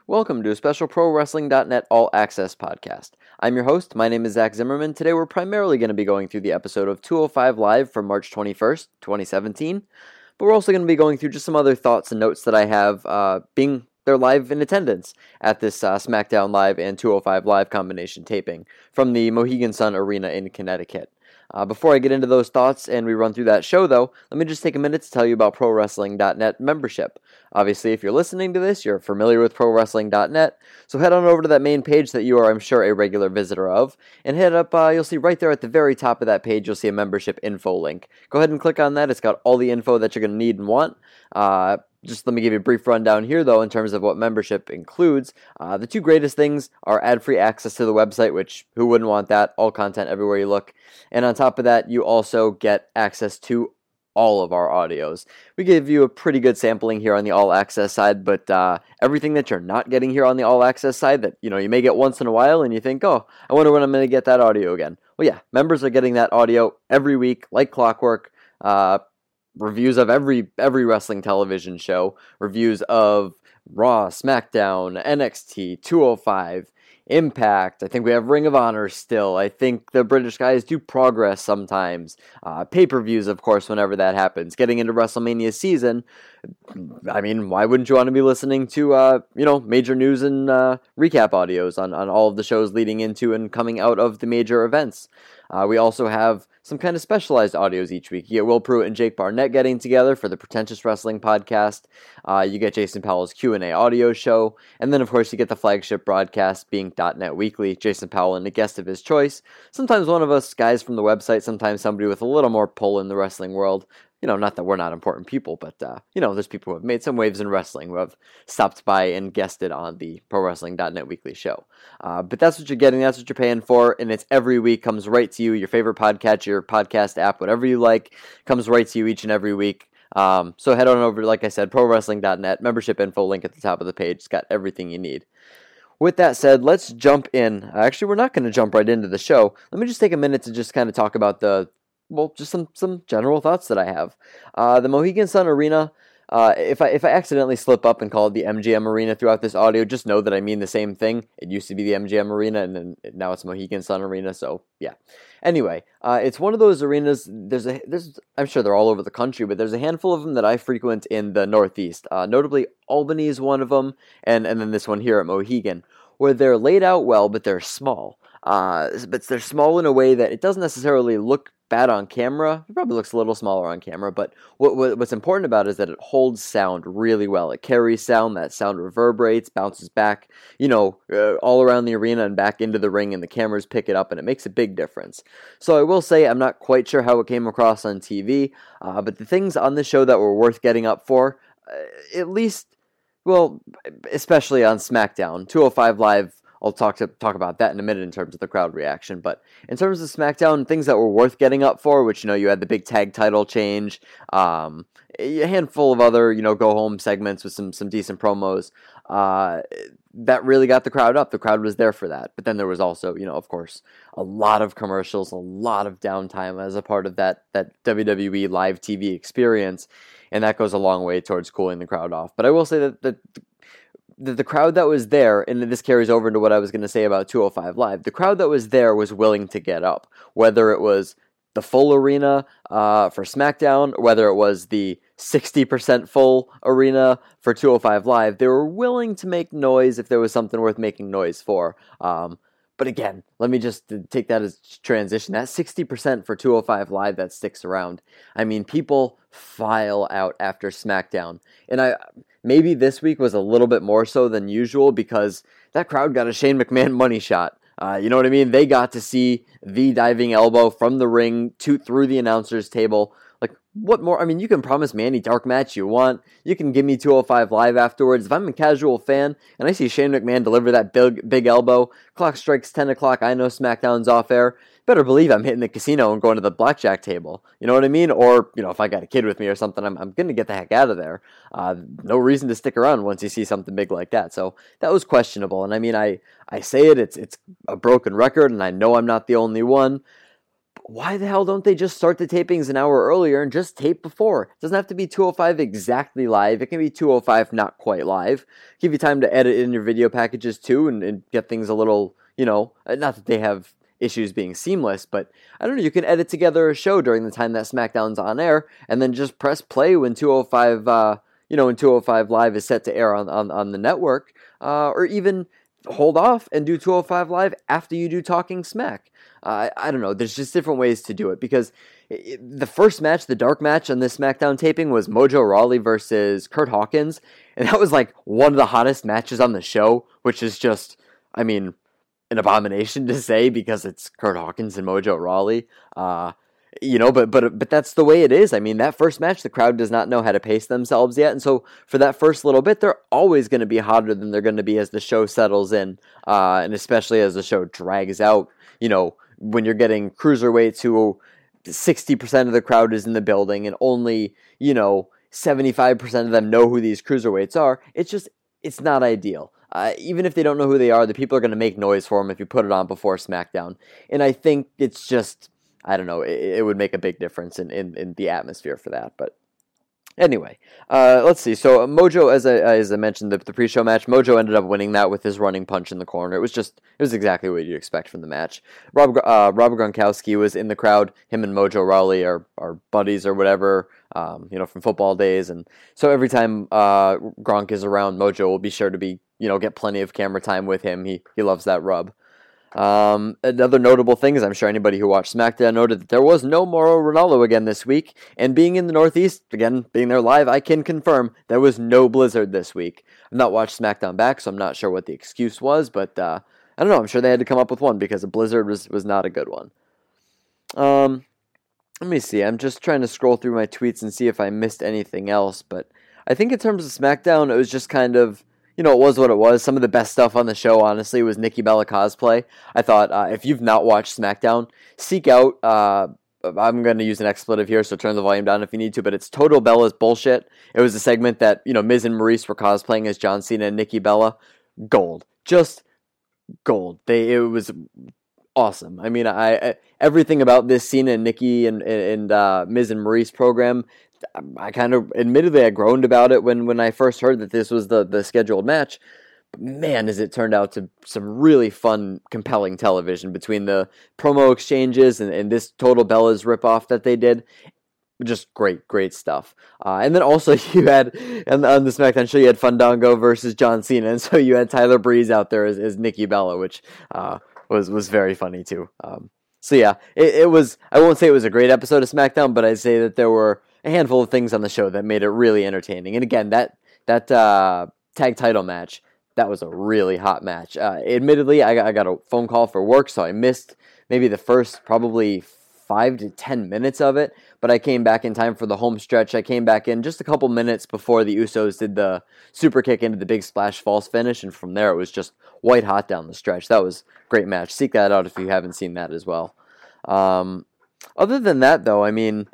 Welcome to a special ProWrestling.net All Access podcast. I'm your host. My name is Zach Zimmerman. Today we're primarily going to be going through the episode of 205 Live from March 21st, 2017. But we're also going to be going through just some other thoughts and notes that I have being there live in attendance at this SmackDown Live and 205 Live combination taping from the Mohegan Sun Arena in Connecticut. Before I get into those thoughts and we run through that show, though, let me just take a minute to tell you about ProWrestling.net membership. Obviously, if you're listening to this, you're familiar with ProWrestling.net, so head on over to that main page that you are, I'm sure, a regular visitor of, and head up, you'll see right there at the very top of that page, you'll see a membership info link. Go ahead and click on that. It's got all the info that you're going to need and want. Just let me give you a brief rundown here, though, in terms of what membership includes. The two greatest things are ad-free access to the website, which who wouldn't want that? All content everywhere you look. And on top of that, you also get access to all of our audios. We give you a pretty good sampling here on the All Access side, but everything that you're not getting here on the All Access side that, you may get once in a while and you think, oh, I wonder when I'm going to get that audio again. Well, yeah, members are getting that audio every week, like clockwork. Reviews of every wrestling television show, reviews of Raw, SmackDown, NXT, 205, Impact. I think we have Ring of Honor still. I think the British guys do Progress sometimes. Pay-per-views, of course, whenever that happens. Getting into WrestleMania season, I mean, why wouldn't you want to be listening to, major news and recap audios on all of the shows leading into and coming out of the major events? We also have some kind of specialized audios each week. You get Will Pruitt and Jake Barnett getting together for the Pretentious Wrestling podcast. You get Jason Powell's Q&A audio show. And then, of course, you get the flagship broadcast being .NET Weekly, Jason Powell and a guest of his choice. Sometimes one of us guys from the website, sometimes somebody with a little more pull in the wrestling world. Not that we're not important people, but, there's people who have made some waves in wrestling who have stopped by and guested on the ProWrestling.net Weekly show. But that's what you're getting, that's what you're paying for, and it's every week, comes right to you, your favorite podcast, your podcast app, whatever you like, comes right to you each and every week. So head on over, like I said, ProWrestling.net, membership info link at the top of the page. It's got everything you need. With that said, let's jump in. Actually, we're not going to jump right into the show. Let me just take a minute to just kind of talk about just some general thoughts that I have. The Mohegan Sun Arena, if I accidentally slip up and call it the MGM Arena throughout this audio, just know that I mean the same thing. It used to be the MGM Arena, and then now it's Mohegan Sun Arena, so yeah. Anyway, it's one of those arenas, I'm sure they're all over the country, but there's a handful of them that I frequent in the Northeast. Notably, Albany is one of them, and then this one here at Mohegan, where they're laid out well, but they're small. But they're small in a way that it doesn't necessarily look bad on camera. It probably looks a little smaller on camera, but what's important about it is that it holds sound really well. It carries sound, that sound reverberates, bounces back, all around the arena and back into the ring, and the cameras pick it up, and it makes a big difference. So I will say I'm not quite sure how it came across on TV, but the things on the show that were worth getting up for, at least, well, especially on SmackDown, 205 Live. I'll talk about that in a minute in terms of the crowd reaction, but in terms of SmackDown, things that were worth getting up for, which, you had the big tag title change, a handful of other, go-home segments with some decent promos, that really got the crowd up. The crowd was there for that, but then there was also, of course, a lot of commercials, a lot of downtime as a part of that WWE live TV experience, and that goes a long way towards cooling the crowd off. But I will say that the crowd that was there, and this carries over into what I was going to say about 205 Live, the crowd that was there was willing to get up, whether it was the full arena for SmackDown, whether it was the 60% full arena for 205 Live, they were willing to make noise if there was something worth making noise for. But again, let me just take that as transition. That 60% for 205 Live that sticks around. I mean, people file out after SmackDown. And maybe this week was a little bit more so than usual because that crowd got a Shane McMahon money shot. You know what I mean? They got to see the diving elbow from the ring through the announcer's table. Like, what more? I mean, you can promise me any dark match you want. You can give me 205 Live afterwards. If I'm a casual fan and I see Shane McMahon deliver that big elbow, clock strikes 10 o'clock, I know SmackDown's off air, better believe I'm hitting the casino and going to the blackjack table. You know what I mean? Or, if I got a kid with me or something, I'm going to get the heck out of there. No reason to stick around once you see something big like that. So that was questionable. And I mean, I say it's a broken record, and I know I'm not the only one. why the hell don't they just start the tapings an hour earlier and just tape before? It doesn't have to be 205 exactly live. It can be 205 not quite live. Give you time to edit in your video packages too and get things a little, not that they have issues being seamless, but I don't know, you can edit together a show during the time that SmackDown's on air and then just press play when 205 when 205 Live is set to air on the network, or even hold off and do 205 Live after you do Talking Smack. I don't know, there's just different ways to do it, because the first match, the dark match on this SmackDown taping, was Mojo Rawley versus Kurt Hawkins, and that was like one of the hottest matches on the show, which is just, an abomination to say because it's Kurt Hawkins and Mojo Rawley. But that's the way it is. That first match, the crowd does not know how to pace themselves yet, and so for that first little bit, they're always going to be hotter than they're going to be as the show settles in, and especially as the show drags out. When you're getting cruiserweights who 60% of the crowd is in the building and only 75% of them know who these cruiserweights are, it's not ideal. Even if they don't know who they are, the people are going to make noise for them if you put it on before SmackDown, and I think it's just, I don't know, it would make a big difference in the atmosphere for that. But anyway, let's see. So Mojo, as I mentioned, the pre-show match, Mojo ended up winning that with his running punch in the corner. It was exactly what you'd expect from the match. Robert Gronkowski was in the crowd. Him and Mojo Rawley are buddies or whatever, from football days. And so every time Gronk is around, Mojo will be sure to be, get plenty of camera time with him. He loves that rub. Another notable thing is, I'm sure anybody who watched SmackDown noted that there was no Mauro Ranallo again this week, and being in the Northeast, again, being there live, I can confirm there was no blizzard this week. I've not watched SmackDown back, so I'm not sure what the excuse was, but I don't know, I'm sure they had to come up with one, because a blizzard was not a good one. Let me see, I'm just trying to scroll through my tweets and see if I missed anything else, but I think in terms of SmackDown, it was just kind of, it was what it was. Some of the best stuff on the show, honestly, was Nikki Bella cosplay. I thought, if you've not watched SmackDown, seek out, I'm going to use an expletive here, so turn the volume down if you need to, but it's Total Bella's Bullshit. It was a segment that, Miz and Maurice were cosplaying as John Cena and Nikki Bella. Gold. Just gold. It was awesome. Everything about this Cena and Nikki and Miz and Maurice program, I kind of, admittedly, I groaned about it when I first heard that this was the scheduled match. But man, has it turned out to some really fun, compelling television between the promo exchanges and this Total Bella's ripoff that they did. Just great stuff. And then also you had, on the SmackDown show, you had Fandango versus John Cena, and so you had Tyler Breeze out there as Nikki Bella, which was very funny too. So yeah, it was, I won't say it was a great episode of SmackDown, but I'd say that there were a handful of things on the show that made it really entertaining. And again, that tag title match, that was a really hot match. Admittedly, I got a phone call for work, so I missed maybe the first probably 5 to 10 minutes of it, but I came back in time for the home stretch. I came back in just a couple minutes before the Usos did the super kick into the big splash false finish, and from there it was just white hot down the stretch. That was a great match. Seek that out if you haven't seen that as well. Other than that, though,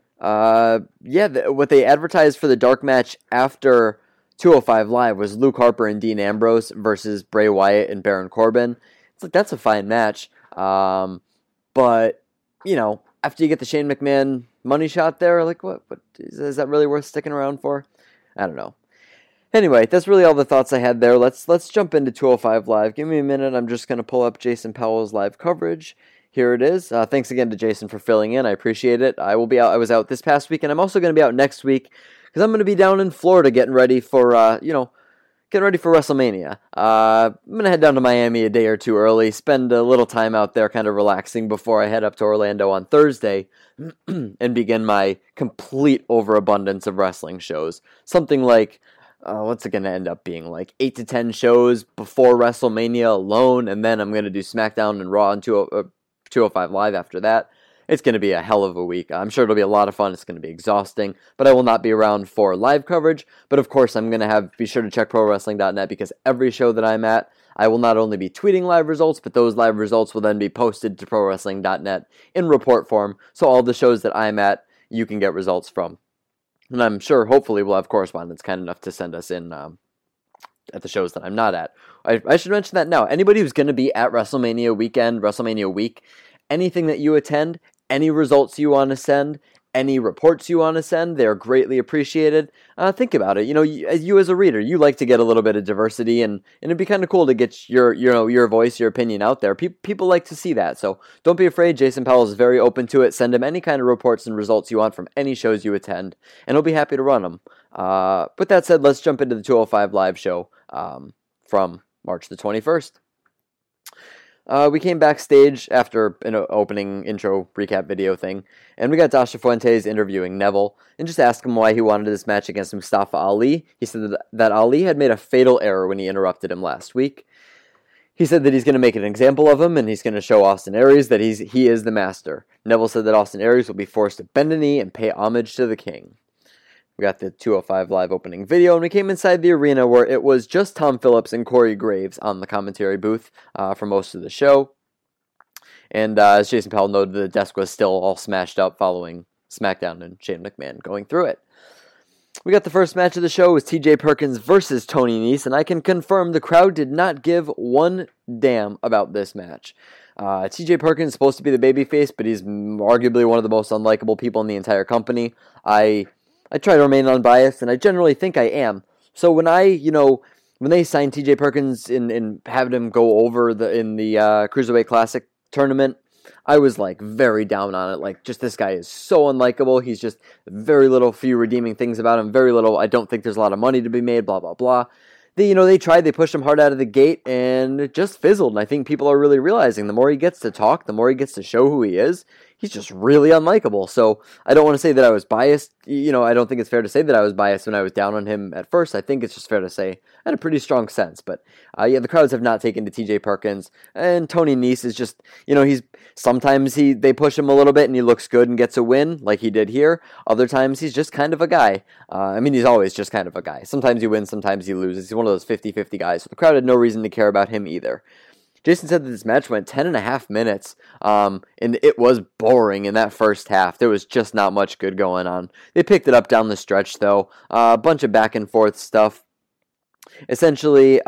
what they advertised for the dark match after 205 Live was Luke Harper and Dean Ambrose versus Bray Wyatt and Baron Corbin. It's like, that's a fine match. But, after you get the Shane McMahon money shot there, like, what is that really worth sticking around for? I don't know. Anyway, that's really all the thoughts I had there. Let's jump into 205 Live. Give me a minute. I'm just going to pull up Jason Powell's live coverage. Here it is. Thanks again to Jason for filling in. I appreciate it. I will be out. I was out this past week, and I'm also going to be out next week because I'm going to be down in Florida getting ready for WrestleMania. I'm going to head down to Miami a day or two early, spend a little time out there kind of relaxing before I head up to Orlando on Thursday and begin my complete overabundance of wrestling shows. Something like, what's it going to end up being? Like 8 to 10 shows before WrestleMania alone, and then I'm going to do SmackDown and Raw and 205 Live after that. It's going to be a hell of a week. I'm sure it'll be a lot of fun. It's going to be exhausting, but I will not be around for live coverage. But of course, I'm going to be sure to check ProWrestling.net, because every show that I'm at, I will not only be tweeting live results, but those live results will then be posted to ProWrestling.net in report form. So all the shows that I'm at, you can get results from. And I'm sure, hopefully, we'll have correspondents kind enough to send us in at the shows that I'm not at. I should mention that now. Anybody who's going to be at WrestleMania weekend, WrestleMania week, anything that you attend, any results you want to send, any reports you want to send, they're greatly appreciated. Think about it. You as a reader, you like to get a little bit of diversity, and it'd be kind of cool to get your voice, your opinion out there. People like to see that, so don't be afraid. Jason Powell is very open to it. Send him any kind of reports and results you want from any shows you attend, and he'll be happy to run them. With that said, let's jump into the 205 Live show from March the 21st. We came backstage after an opening intro recap video thing, and we got Dasha Fuentes interviewing Neville, and just asked him why he wanted this match against Mustafa Ali. He said that Ali had made a fatal error when he interrupted him last week. He said that he's going to make an example of him, and he's going to show Austin Aries that he is the master. Neville said that Austin Aries will be forced to bend a knee and pay homage to the king. We got the 205 Live opening video, and we came inside the arena where it was just Tom Phillips and Corey Graves on the commentary booth for most of the show. And as Jason Powell noted, the desk was still all smashed up following SmackDown and Shane McMahon going through it. We got the first match of the show was TJ Perkins versus Tony Nese, and I can confirm the crowd did not give one damn about this match. TJ Perkins is supposed to be the babyface, but he's arguably one of the most unlikable people in the entire company. I try to remain unbiased, and I generally think I am. So when they signed TJ Perkins and had him go over in the Cruiserweight Classic tournament, I was like very down on it. Like, just this guy is so unlikable. He's just very few redeeming things about him. Very little. I don't think there's a lot of money to be made. Blah blah blah. They tried. They pushed him hard out of the gate, and it just fizzled. And I think people are really realizing the more he gets to talk, the more he gets to show who he is. He's just really unlikable. So I don't want to say that I was biased. I don't think it's fair to say that I was biased when I was down on him at first. I think it's just fair to say I had a pretty strong sense. But the crowds have not taken to TJ Perkins. And Tony Nese is just, sometimes they push him a little bit and he looks good and gets a win like he did here. Other times he's just kind of a guy. He's always just kind of a guy. Sometimes he wins, sometimes he loses. He's one of those 50-50 guys. So the crowd had no reason to care about him either. Jason said that this match went 10.5 minutes, and it was boring in that first half. There was just not much good going on. They picked it up down the stretch, though. A bunch of back and forth stuff. Essentially,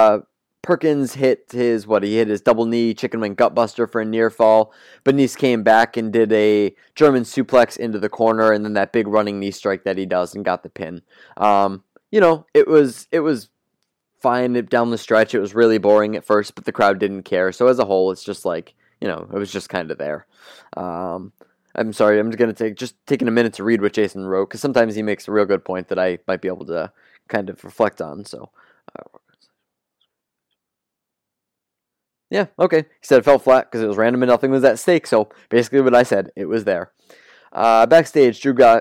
Perkins hit his double knee chicken wing gutbuster for a near fall. But Nese came back and did a German suplex into the corner, and then that big running knee strike that he does and got the pin. It was fine down the stretch. It was really boring at first, but the crowd didn't care. So as a whole, it's just like, it was just kind of there. I'm sorry, I'm going to taking a minute to read what Jason wrote, because sometimes he makes a real good point that I might be able to kind of reflect on. So, yeah, okay. He said it fell flat because it was random and nothing was at stake. So basically what I said, it was there. Backstage,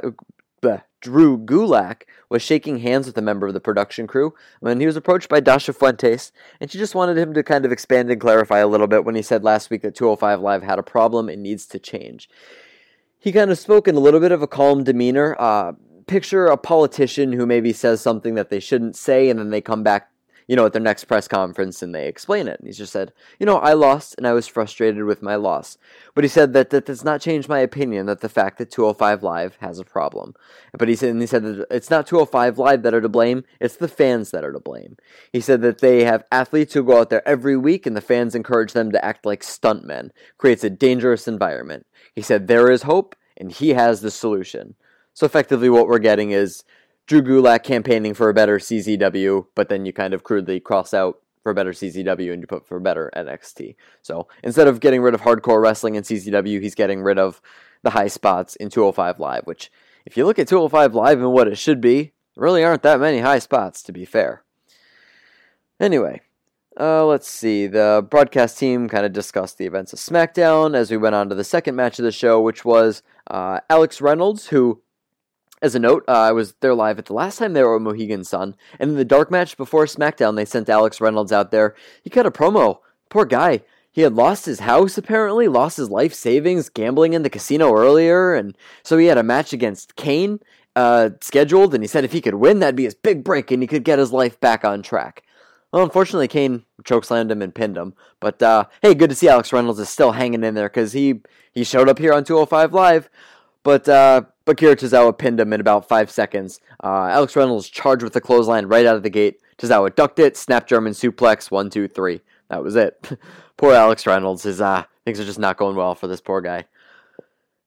Drew Gulak was shaking hands with a member of the production crew when he was approached by Dasha Fuentes, and she just wanted him to kind of expand and clarify a little bit when he said last week that 205 Live had a problem and needs to change. He kind of spoke in a little bit of a calm demeanor. Picture a politician who maybe says something that they shouldn't say, and then they come back at their next press conference and they explain it. And he just said, I lost and I was frustrated with my loss. But he said that does not change my opinion that the fact that 205 Live has a problem. But he said that it's not 205 Live that are to blame, it's the fans that are to blame. He said that they have athletes who go out there every week and the fans encourage them to act like stuntmen. Creates a dangerous environment. He said there is hope and he has the solution. So effectively what we're getting is Drew Gulak campaigning for a better CZW, but then you kind of crudely cross out for a better CZW and you put for a better NXT. So instead of getting rid of hardcore wrestling in CZW, he's getting rid of the high spots in 205 Live, which if you look at 205 Live and what it should be, there really aren't that many high spots, to be fair. Anyway, let's see. The broadcast team kind of discussed the events of SmackDown as we went on to the second match of the show, which was Alex Reynolds, who, as a note, I was there live at the last time they were at Mohegan Sun, and in the dark match before SmackDown, they sent Alex Reynolds out there. He cut a promo. Poor guy. He had lost his house, apparently, lost his life savings gambling in the casino earlier, and so he had a match against Kane scheduled, and he said if he could win, that'd be his big break, and he could get his life back on track. Well, unfortunately, Kane chokeslammed him and pinned him, but hey, good to see Alex Reynolds is still hanging in there, because he showed up here on 205 Live, but Akira Tozawa pinned him in about 5 seconds. Alex Reynolds charged with the clothesline right out of the gate. Tozawa ducked it, snapped German suplex, 1, 2, 3. That was it. Poor Alex Reynolds. Things are just not going well for this poor guy.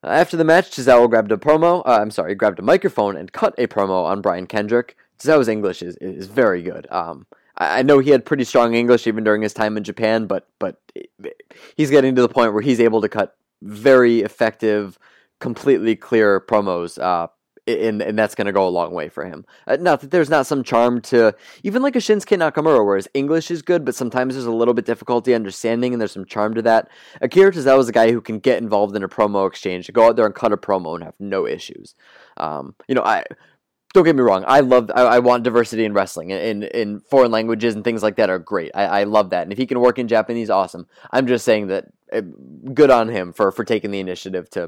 After the match, Tozawa grabbed a microphone and cut a promo on Brian Kendrick. Tozawa's English is very good. I know he had pretty strong English even during his time in Japan, but he's getting to the point where he's able to cut very effective, completely clear promos, and that's going to go a long way for him. Not that there's not some charm to, even like a Shinsuke Nakamura, where his English is good, but sometimes there's a little bit difficulty understanding, and there's some charm to that. Akira Tozawa is a guy who can get involved in a promo exchange, go out there and cut a promo and have no issues. Don't get me wrong, I want diversity in wrestling, in foreign languages and things like that are great. I love that, and if he can work in Japanese, awesome. I'm just saying that good on him for taking the initiative to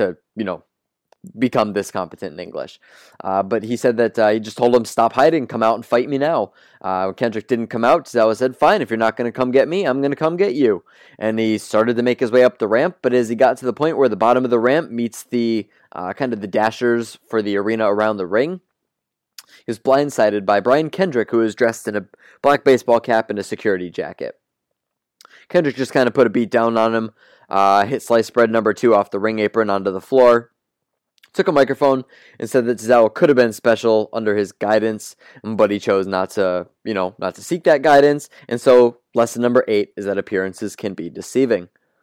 become this competent in English. But he said that he just told him, stop hiding, come out and fight me now. When Kendrick didn't come out, Tozawa said, fine, if you're not going to come get me, I'm going to come get you. And he started to make his way up the ramp, but as he got to the point where the bottom of the ramp meets the kind of the dashers for the arena around the ring, he was blindsided by Brian Kendrick, who was dressed in a black baseball cap and a security jacket. Kendrick just kind of put a beat down on him, hit sliced bread number 2 off the ring apron onto the floor, took a microphone and said that Tozawa could have been special under his guidance, but he chose not to seek that guidance, and so lesson number 8 is that appearances can be deceiving.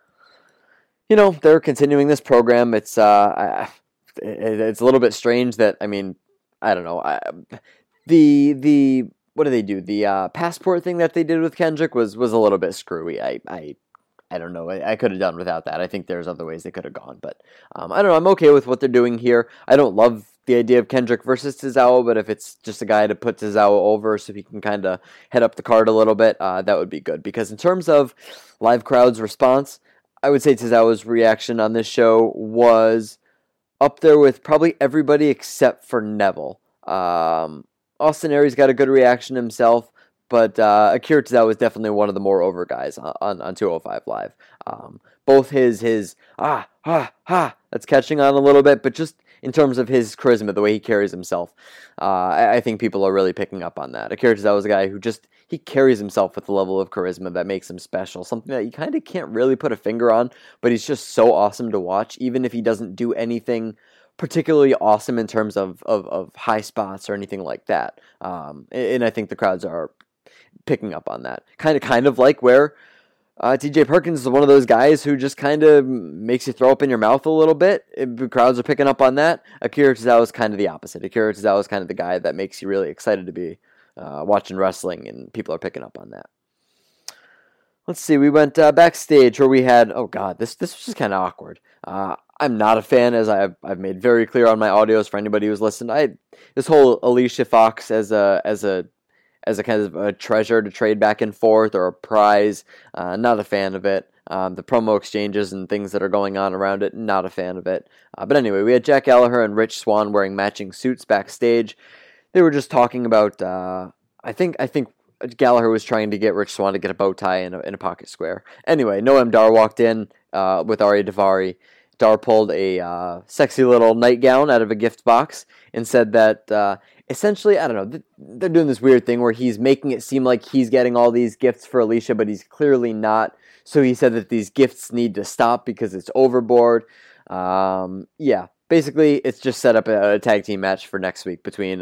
They're continuing this program. It's a little bit strange that, I don't know. The what do they do? The passport thing that they did with Kendrick was a little bit screwy. I don't know. I could have done without that. I think there's other ways they could have gone, but I don't know. I'm okay with what they're doing here. I don't love the idea of Kendrick versus Tozawa, but if it's just a guy to put Tozawa over so he can kind of head up the card a little bit, that would be good. Because in terms of live crowd's response, I would say Tozawa's reaction on this show was up there with probably everybody except for Neville. Austin Aries got a good reaction himself, but Akira Tozawa was definitely one of the more over guys on 205 Live. Both his that's catching on a little bit, but just in terms of his charisma, the way he carries himself, I think people are really picking up on that. Akira Tozawa is a guy who he carries himself with a level of charisma that makes him special, something that you kind of can't really put a finger on, but he's just so awesome to watch, even if he doesn't do anything particularly awesome in terms of high spots or anything like that. And I think the crowds are picking up on that. Kind of like where TJ Perkins is one of those guys who just kind of makes you throw up in your mouth a little bit. The crowds are picking up on that. Akira Tozawa is kind of the opposite. Akira Tozawa is kind of the guy that makes you really excited to be watching wrestling, and people are picking up on that. Let's see, we went backstage where we had, this was just kind of awkward. I'm not a fan, as I've made very clear on my audios for anybody who's listened. This whole Alicia Fox as a kind of a treasure to trade back and forth or a prize, not a fan of it. The promo exchanges and things that are going on around it, not a fan of it. But anyway, we had Jack Gallagher and Rich Swann wearing matching suits backstage. They were just talking about, I think Gallagher was trying to get Rich Swann to get a bow tie in a pocket square. Anyway, Noam Dar walked in with Arya Daivari. Dar pulled a sexy little nightgown out of a gift box and said that essentially, I don't know, they're doing this weird thing where he's making it seem like he's getting all these gifts for Alicia, but he's clearly not. So he said that these gifts need to stop because it's overboard. Basically, it's just set up a tag team match for next week between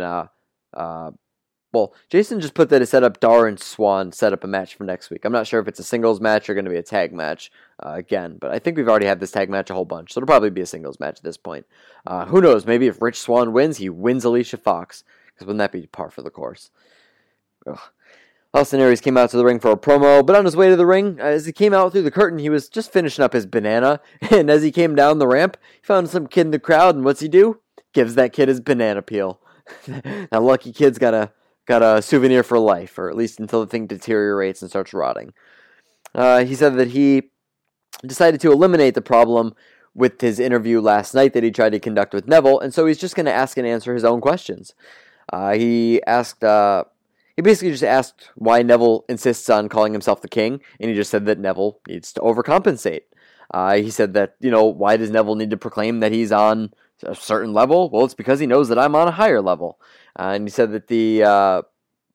Jason just put that it set up Dar and Swann set up a match for next week. I'm not sure if it's a singles match or going to be a tag match again, but I think we've already had this tag match a whole bunch, so it'll probably be a singles match at this point. Who knows? Maybe if Rich Swann wins, he wins Alicia Fox, because wouldn't that be par for the course? Ugh. Austin Aries came out to the ring for a promo, but on his way to the ring, as he came out through the curtain, he was just finishing up his banana, and as he came down the ramp, he found some kid in the crowd, and what's he do? Gives that kid his banana peel. That lucky kid's got a souvenir for life, or at least until the thing deteriorates and starts rotting. He said that he decided to eliminate the problem with his interview last night that he tried to conduct with Neville, and so he's just going to ask and answer his own questions. He basically just asked why Neville insists on calling himself the king, and he just said that Neville needs to overcompensate. He said that, why does Neville need to proclaim that he's on a certain level? Well, it's because he knows that I'm on a higher level. And he said that the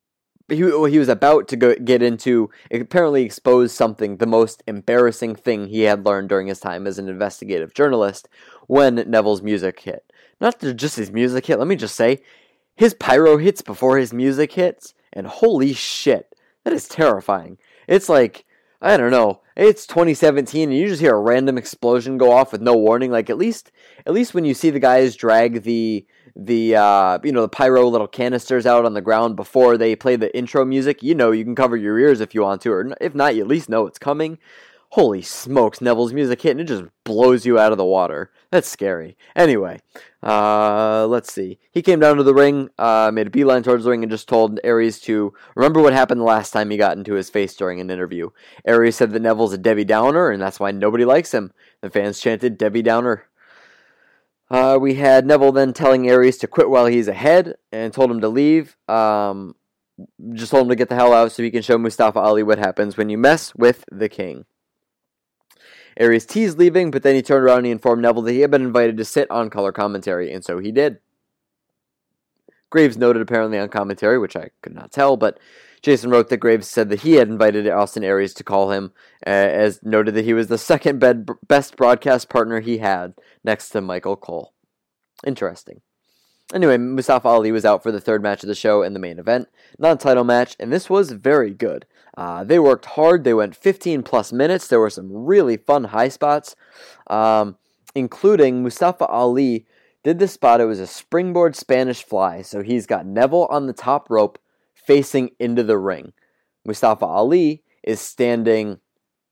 he was about to get into, apparently expose something, the most embarrassing thing he had learned during his time as an investigative journalist, when Neville's music hit. Not just his music hit, let me just say, his pyro hits before his music hits, and holy shit, that is terrifying. It's like, I don't know, it's 2017 and you just hear a random explosion go off with no warning. Like, at least when you see the guys drag the pyro little canisters out on the ground before they play the intro music, you can cover your ears if you want to, or if not, you at least know it's coming. Holy smokes, Neville's music hit and it just blows you out of the water. That's scary. Anyway, let's see. He came down to the ring, made a beeline towards the ring, and just told Aries to remember what happened the last time he got into his face during an interview. Aries said that Neville's a Debbie Downer, and that's why nobody likes him. The fans chanted, Debbie Downer. We had Neville then telling Aries to quit while he's ahead, and told him to leave. Just told him to get the hell out so he can show Mustafa Ali what happens when you mess with the king. Aries teased leaving, but then he turned around and he informed Neville that he had been invited to sit on color commentary, and so he did. Graves noted apparently on commentary, which I could not tell, but Jason wrote that Graves said that he had invited Austin Aries to call him, as noted that he was the second best broadcast partner he had, next to Michael Cole. Interesting. Anyway, Mustafa Ali was out for the third match of the show in the main event, non-title match, and this was very good. They worked hard. They went 15 plus minutes. There were some really fun high spots, including Mustafa Ali did this spot. It was a springboard Spanish fly. So he's got Neville on the top rope facing into the ring. Mustafa Ali is standing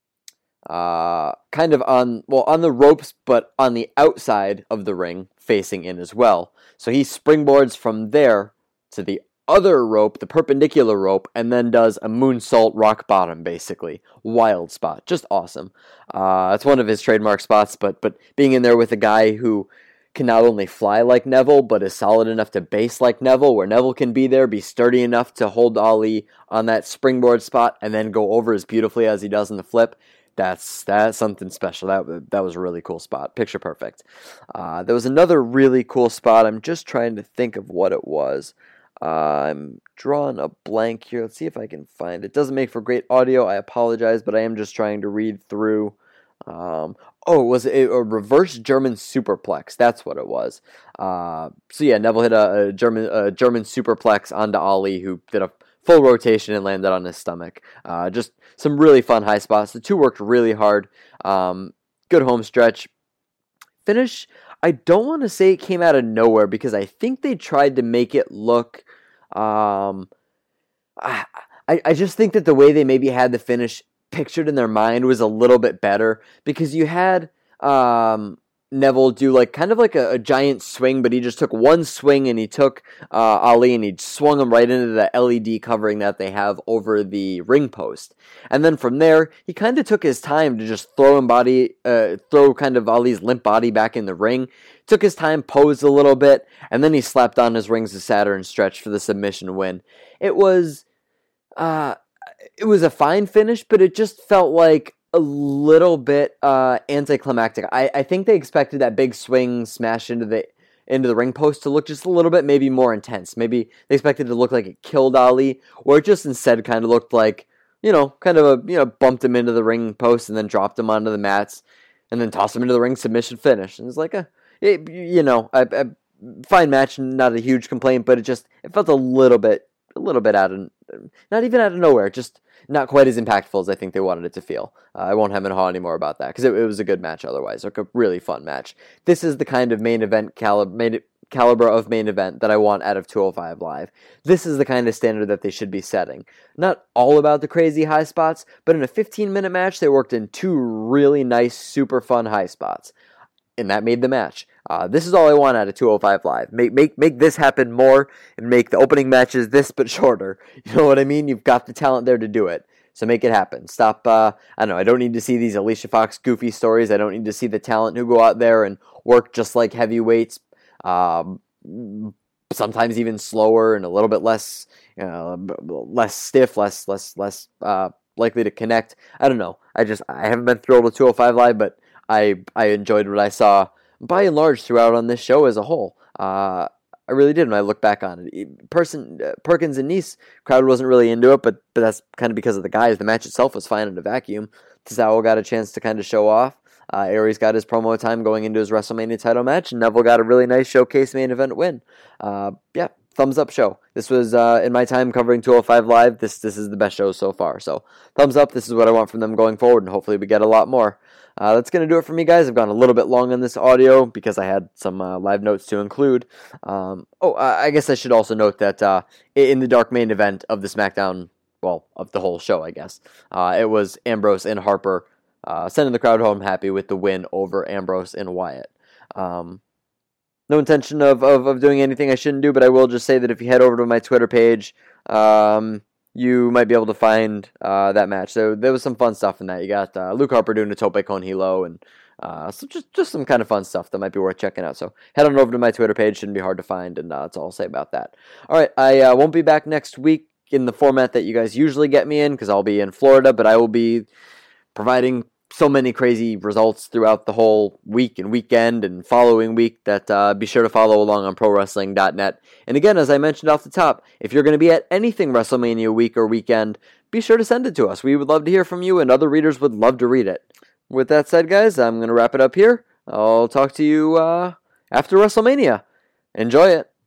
kind of on the ropes, but on the outside of the ring facing in as well. So he springboards from there to the other rope, the perpendicular rope, and then does a moonsault rock bottom, basically. Wild spot. Just awesome. It's one of his trademark spots, but being in there with a guy who can not only fly like Neville, but is solid enough to base like Neville, where Neville can be there, be sturdy enough to hold Ali on that springboard spot, and then go over as beautifully as he does in the flip. That's something special. That was a really cool spot. Picture perfect. There was another really cool spot. I'm just trying to think of what it was. I'm drawing a blank here. Let's see if I can find it. It doesn't make for great audio. I apologize, but I am just trying to read through. It was a reverse German superplex. That's what it was. So yeah, Neville hit a German superplex onto Ali, who did a full rotation and landed on his stomach. Just some really fun high spots. The two worked really hard. Good home stretch. Finish, I don't want to say it came out of nowhere because I think they tried to make it look. I just think that the way they maybe had the finish pictured in their mind was a little bit better, because you had Neville do like kind of like a giant swing, but he just took one swing and he took Ali and he swung him right into the LED covering that they have over the ring post. And then from there, he kind of took his time to just throw kind of Ali's limp body back in the ring. Took his time, posed a little bit, and then he slapped on his Rings of Saturn stretch for the submission win. It was a fine finish, but it just felt like a little bit anticlimactic. I think they expected that big swing smash into the ring post to look just a little bit maybe more intense. Maybe they expected it to look like it killed Ali, or it just instead kind of looked like, bumped him into the ring post and then dropped him onto the mats and then tossed him into the ring submission finish. And it's like a fine match, not a huge complaint, but it felt a little bit out of, not even out of nowhere, just not quite as impactful as I think they wanted it to feel. I won't have and haw anymore about that, because it was a good match otherwise, like a really fun match. This is the kind of main event caliber of main event that I want out of 205 Live. This is the kind of standard that they should be setting. Not all about the crazy high spots, but in a 15-minute match, they worked in two really nice, super fun high spots. And that made the match. This is all I want out of 205 Live. Make this happen more, and make the opening matches this but shorter. You know what I mean? You've got the talent there to do it. So make it happen. Stop, I don't need to see these Alicia Fox goofy stories. I don't need to see the talent who go out there and work just like heavyweights. Sometimes even slower and a little bit less stiff, less likely to connect. I don't know. I haven't been thrilled with 205 Live, but I enjoyed what I saw by and large throughout on this show as a whole. I really did when I look back on it. Perkins and Nice, crowd wasn't really into it, but that's kind of because of the guys. The match itself was fine in a vacuum. Tozawa got a chance to kind of show off. Aries got his promo time going into his WrestleMania title match, and Neville got a really nice showcase main event win. Yeah, thumbs up show. This was, in my time covering 205 Live, this is the best show so far. So, thumbs up. This is what I want from them going forward, and hopefully we get a lot more. That's going to do it for me, guys. I've gone a little bit long on this audio because I had some live notes to include. I guess I should also note that in the dark main event of the SmackDown, well, of the whole show, I guess, it was Ambrose and Harper sending the crowd home happy with the win over Ambrose and Wyatt. No intention of doing anything I shouldn't do, but I will just say that if you head over to my Twitter page, you might be able to find that match. So there was some fun stuff in that. You got Luke Harper doing a tope con hilo, and so just some kind of fun stuff that might be worth checking out. So head on over to my Twitter page. Shouldn't be hard to find, and that's all I'll say about that. All right, I won't be back next week in the format that you guys usually get me in because I'll be in Florida, but I will be providing so many crazy results throughout the whole week and weekend and following week that be sure to follow along on ProWrestling.net. And again, as I mentioned off the top, if you're going to be at anything WrestleMania week or weekend, be sure to send it to us. We would love to hear from you, and other readers would love to read it. With that said, guys, I'm going to wrap it up here. I'll talk to you after WrestleMania. Enjoy it.